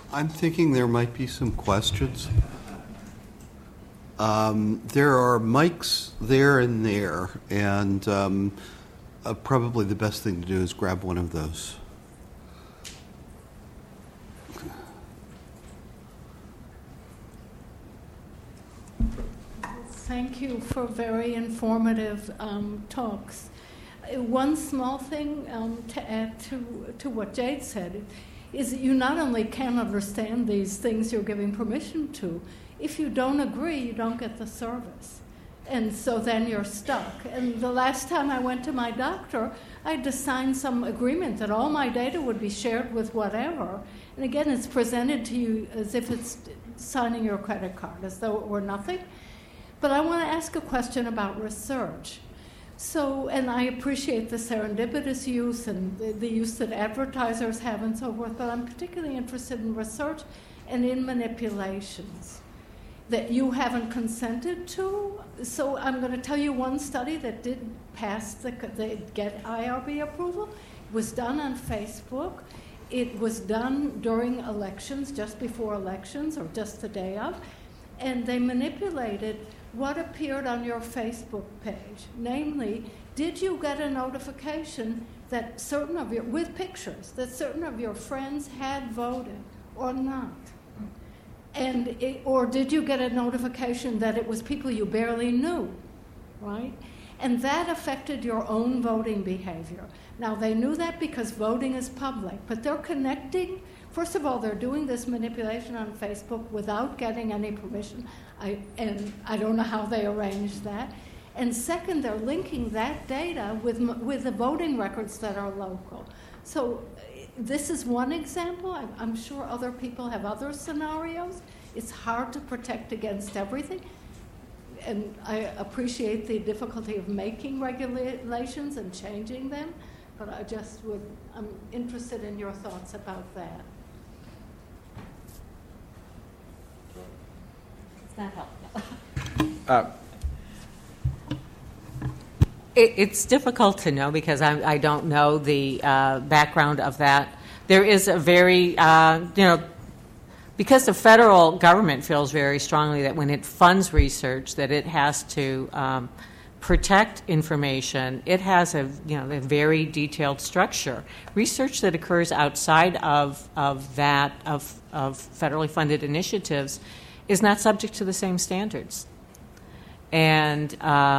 I'm thinking there might be some questions. There are mics there and there, and probably the best thing to do is grab one of those. Thank you for very informative talks. One small thing to add to what Jade said is that you not only can't understand these things you're giving permission to, if you don't agree, you don't get the service. And so then you're stuck. And the last time I went to my doctor, I had to sign some agreement that all my data would be shared with whatever. And again, it's presented to you as if it's signing your credit card, as though it were nothing. But I want to ask a question about research. So, and I appreciate the serendipitous use and the use that advertisers have and so forth, but I'm particularly interested in research and in manipulations that you haven't consented to. So I'm going to tell you one study that did pass the get IRB approval. It was done on Facebook. It was done during elections, just before elections or just the day of, and they manipulated what appeared on your Facebook page. Namely, did you get a notification that certain of your, with pictures, that certain of your friends had voted or not? Or did you get a notification that it was people you barely knew, right? And that affected your own voting behavior. Now, they knew that because voting is public, but they're connecting. First of all, they're doing this manipulation on Facebook without getting any permission, and I don't know how they arranged that. And second, they're linking that data with the voting records that are local. So this is one example. I'm sure other people have other scenarios. It's hard to protect against everything. And I appreciate the difficulty of making regulations and changing them, but I'm interested in your thoughts about that. Does that help? It's difficult to know because I don't know the background of that. There is a very, because the federal government feels very strongly that when it funds research that it has to protect information, it has a very detailed structure. Research that occurs outside of federally funded initiatives is not subject to the same standards. And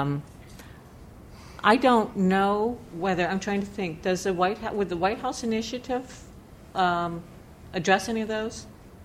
I don't know whether, I'm trying to think, would the White House initiative address any of those?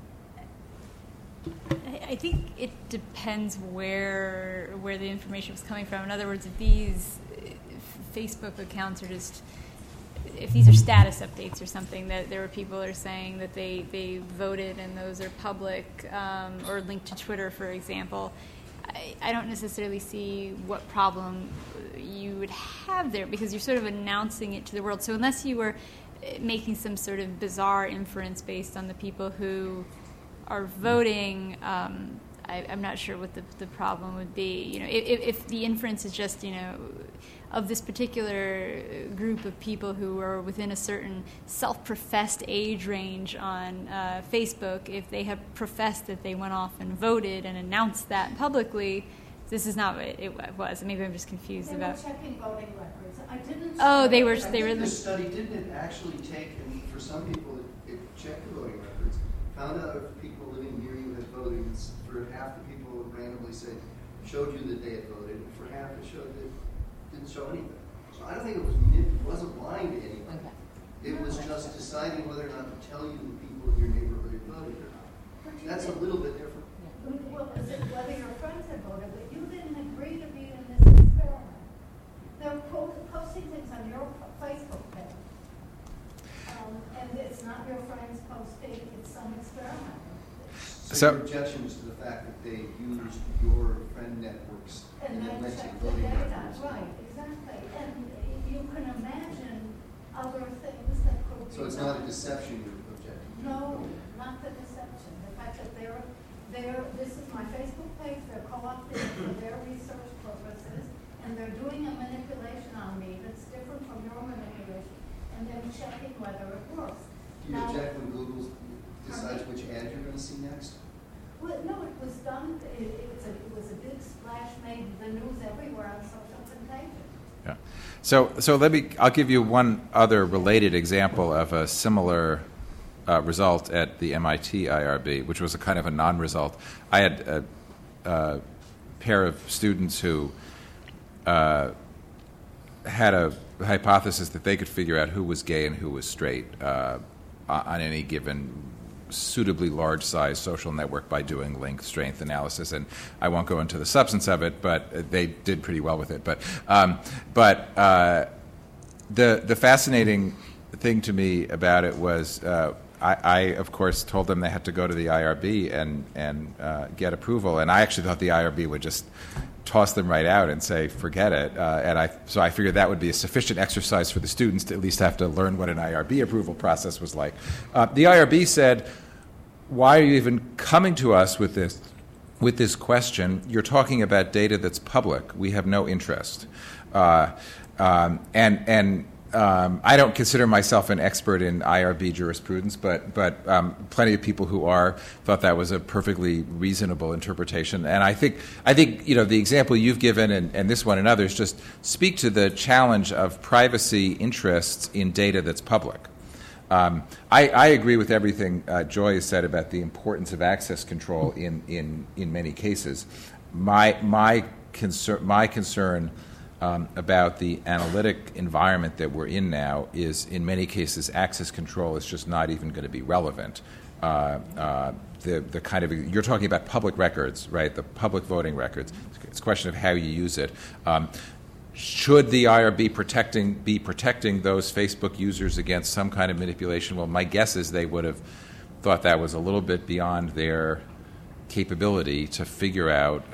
I think it depends where the information was coming from. In other words, if these Facebook accounts are if these are status updates or something, that there were people who are saying that they voted and those are public, or linked to Twitter, for example, I don't necessarily see what problem you would have there because you're sort of announcing it to the world. So unless you were making some sort of bizarre inference based on the people who are voting, I'm not sure what the problem would be. If the inference is just, of this particular group of people who are within a certain self-professed age range on Facebook, if they have professed that they went off and voted and announced that publicly, this is not what it was. Maybe I'm just confused about. They were checking voting records. I didn't. Oh, they were. This study didn't actually take, and for some people, it checked the voting records, found out if people living near you had voted. For half the people, it randomly showed you that they had voted, and for half it showed that didn't show anything. So I don't think it wasn't blind to anything. Okay. It was just deciding whether or not to tell you the people in your neighborhood had voted or not. That's a little bit different. Well, is it whether your friends had voted, but you didn't agree to be in this experiment. They're posting things on your Facebook page. And it's not your friends posting, it's some experiment. So your objection is to the fact that they used your friend networks and then checked the data. Right, exactly. And you can imagine other things that could be. So it's not a deception you're objecting to? No, not the deception. The fact that this is my Facebook page, they're co-opting for their research purposes, and they're doing a manipulation on me that's different from your manipulation, and then checking whether it works. Do you object when Google's decides which ad you're going to see next? Well, no, it was done, it was a big splash, made the news everywhere on social contagion. Yeah. So I'll give you one other related example of a similar result at the MIT IRB, which was a kind of a non-result. I had a pair of students who had a hypothesis that they could figure out who was gay and who was straight on any given suitably large-sized social network by doing length strength analysis, and I won't go into the substance of it, but they did pretty well with it. But the fascinating thing to me about it was I of course told them they had to go to the IRB and get approval, and I actually thought the IRB would just toss them right out and say, forget it. So I figured that would be a sufficient exercise for the students to at least have to learn what an IRB approval process was like. The IRB said, why are you even coming to us with this question? You're talking about data that's public. We have no interest. I don't consider myself an expert in IRB jurisprudence, but plenty of people who are thought that was a perfectly reasonable interpretation. And I think the example you've given and this one and others just speak to the challenge of privacy interests in data that's public. I agree with everything Joy has said about the importance of access control in many cases. My concern about the analytic environment that we're in now is, in many cases, access control is just not even going to be relevant. The kind of, you're talking about public records, right? The public voting records. It's a question of how you use it. Should the IRB be protecting those Facebook users against some kind of manipulation? Well, my guess is they would have thought that was a little bit beyond their capability to figure out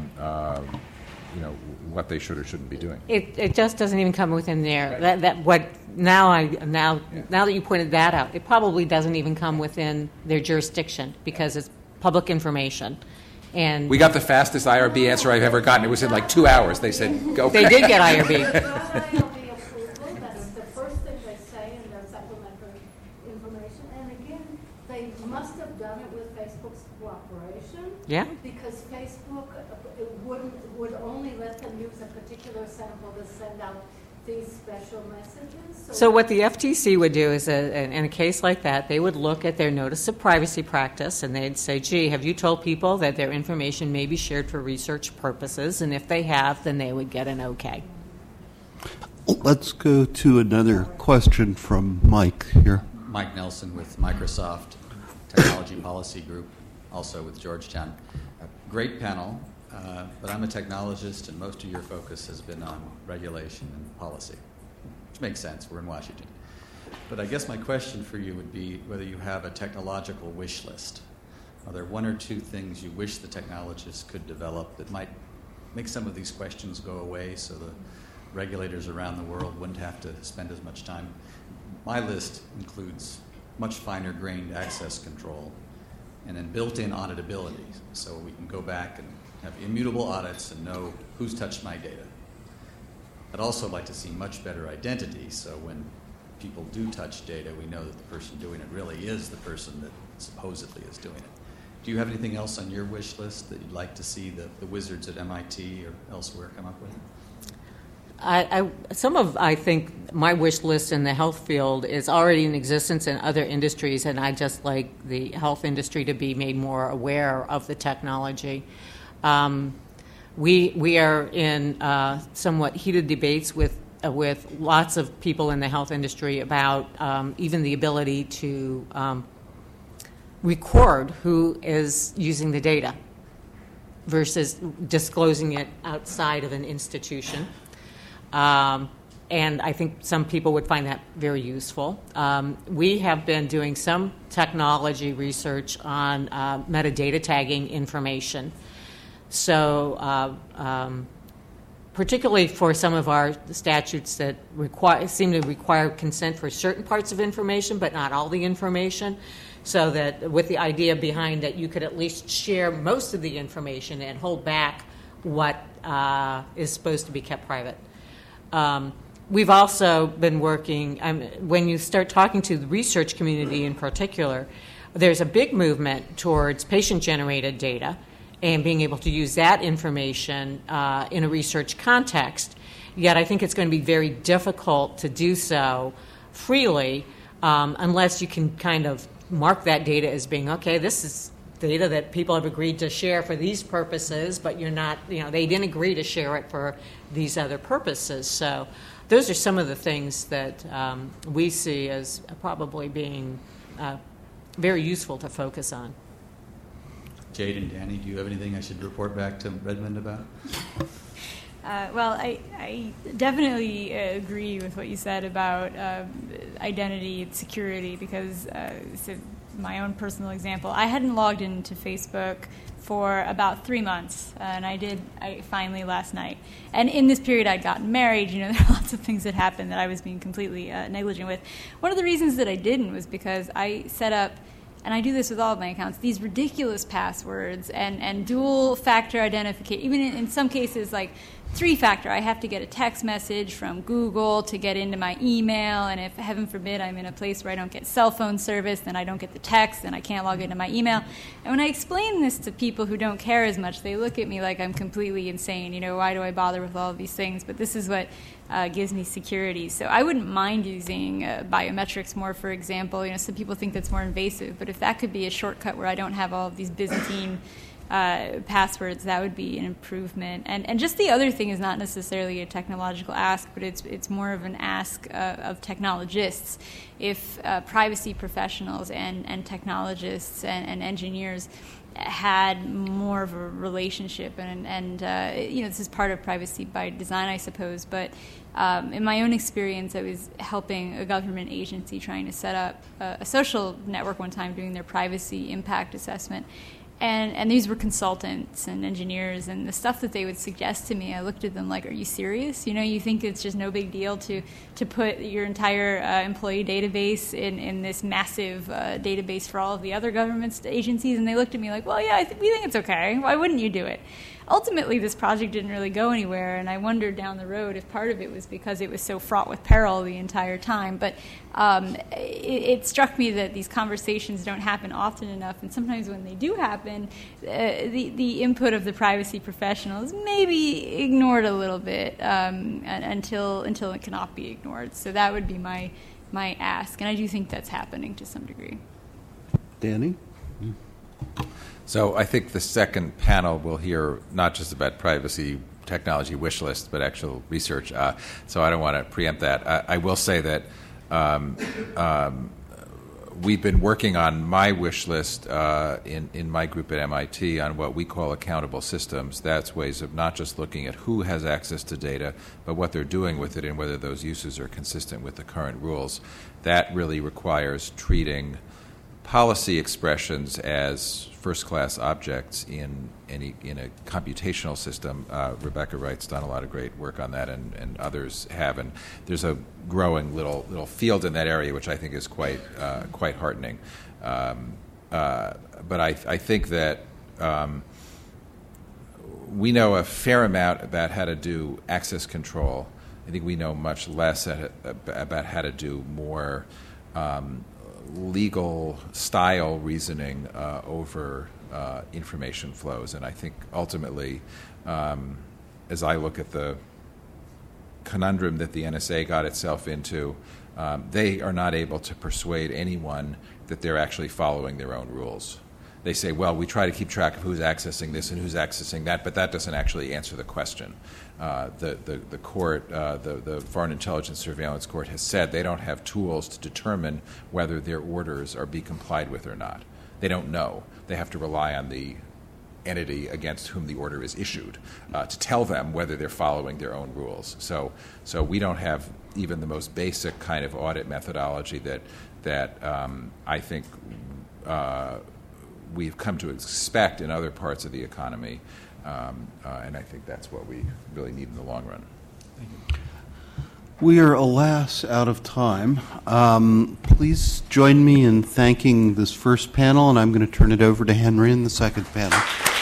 what they should or shouldn't be doing. It just doesn't even come within there. Right. Now that you pointed that out, it probably doesn't even come within their jurisdiction because it's public information. And we got the fastest IRB answer I've ever gotten. It was in like 2 hours. They said, go. They did get IRB. That's the first thing they say in their supplementary information. And again, they must have done it with Facebook's cooperation. Yeah. Because Facebook would only let them use a particular sample to send out these special messages. So what the FTC would do is, in a case like that, they would look at their notice of privacy practice and they'd say, gee, have you told people that their information may be shared for research purposes? And if they have, then they would get an okay. Let's go to another question from Mike here. Mike Nelson with Microsoft Technology Policy Group, also with Georgetown. A great panel. But I'm a technologist, and most of your focus has been on regulation and policy, which makes sense. We're in Washington. But I guess my question for you would be whether you have a technological wish list. Are there one or two things you wish the technologists could develop that might make some of these questions go away so the regulators around the world wouldn't have to spend as much time? My list includes much finer-grained access control and then built-in auditability, so we can go back and have immutable audits and know who's touched my data. I'd also like to see much better identity, so when people do touch data, we know that the person doing it really is the person that supposedly is doing it. Do you have anything else on your wish list that you'd like to see the wizards at MIT or elsewhere come up with? I think my wish list in the health field is already in existence in other industries, and I just like the health industry to be made more aware of the technology. We are in somewhat heated debates with lots of people in the health industry about even the ability to record who is using the data versus disclosing it outside of an institution. And I think some people would find that very useful. We have been doing some technology research on metadata tagging information. So particularly for some of our statutes that seem to require consent for certain parts of information, but not all the information, so that with the idea behind that you could at least share most of the information and hold back what is supposed to be kept private. We've also been working, when you start talking to the research community in particular, there's a big movement towards patient-generated data and being able to use that information in a research context. Yet I think it's going to be very difficult to do so freely unless you can kind of mark that data as being, okay, this is data that people have agreed to share for these purposes, but you're not, they didn't agree to share it for these other purposes. So those are some of the things that we see as probably being very useful to focus on. Jade and Danny, do you have anything I should report back to Redmond about? Well, I definitely agree with what you said about identity and security because, so my own personal example, I hadn't logged into Facebook for about 3 months, and I finally last night. And in this period, I'd gotten married. There are lots of things that happened that I was being completely negligent with. One of the reasons that I didn't was because I set up, and I do this with all of my accounts, these ridiculous passwords and dual-factor identification, even in some cases, like 3-factor. I have to get a text message from Google to get into my email, and if, heaven forbid, I'm in a place where I don't get cell phone service, then I don't get the text, and I can't log into my email. And when I explain this to people who don't care as much, they look at me like I'm completely insane. Why do I bother with all of these things? But this is what gives me security. So I wouldn't mind using biometrics more, for example. Some people think that's more invasive, but if that could be a shortcut where I don't have all of these Byzantine passwords, that would be an improvement. And just the other thing is not necessarily a technological ask, but it's more of an ask of technologists. If privacy professionals and technologists and engineers had more of a relationship, and this is part of privacy by design, I suppose, but in my own experience, I was helping a government agency trying to set up a social network one time doing their privacy impact assessment. And these were consultants and engineers, and the stuff that they would suggest to me, I looked at them like, are you serious? You think it's just no big deal to put your entire employee database in this massive database for all of the other government agencies? And they looked at me like, well, yeah, we think it's okay. Why wouldn't you do it? Ultimately, this project didn't really go anywhere, and I wondered down the road if part of it was because it was so fraught with peril the entire time. But it struck me that these conversations don't happen often enough, and sometimes when they do happen, the input of the privacy professionals may be ignored a little bit until it cannot be ignored. So that would be my ask, and I do think that's happening to some degree. Danny? So I think the second panel will hear not just about privacy technology wish list, but actual research. So I don't want to preempt that. I will say that we've been working on my wish list in my group at MIT on what we call accountable systems. That's ways of not just looking at who has access to data, but what they're doing with it and whether those uses are consistent with the current rules. That really requires treating policy expressions as first-class objects in a computational system. Rebecca Wright's done a lot of great work on that, and others have. And there's a growing little field in that area, which I think is quite heartening. But I think that we know a fair amount about how to do access control. I think we know much less about how to do more legal style reasoning over information flows. And I think ultimately, as I look at the conundrum that the NSA got itself into, they are not able to persuade anyone that they're actually following their own rules. They say, well, we try to keep track of who's accessing this and who's accessing that, but that doesn't actually answer the question. The court, the Foreign Intelligence Surveillance Court, has said they don't have tools to determine whether their orders are being complied with or not. They don't know. They have to rely on the entity against whom the order is issued to tell them whether they're following their own rules. So we don't have even the most basic kind of audit methodology that I think we've come to expect in other parts of the economy, and I think that's what we really need in the long run. Thank you. We are, alas, out of time. Please join me in thanking this first panel, and I'm going to turn it over to Henry in the second panel.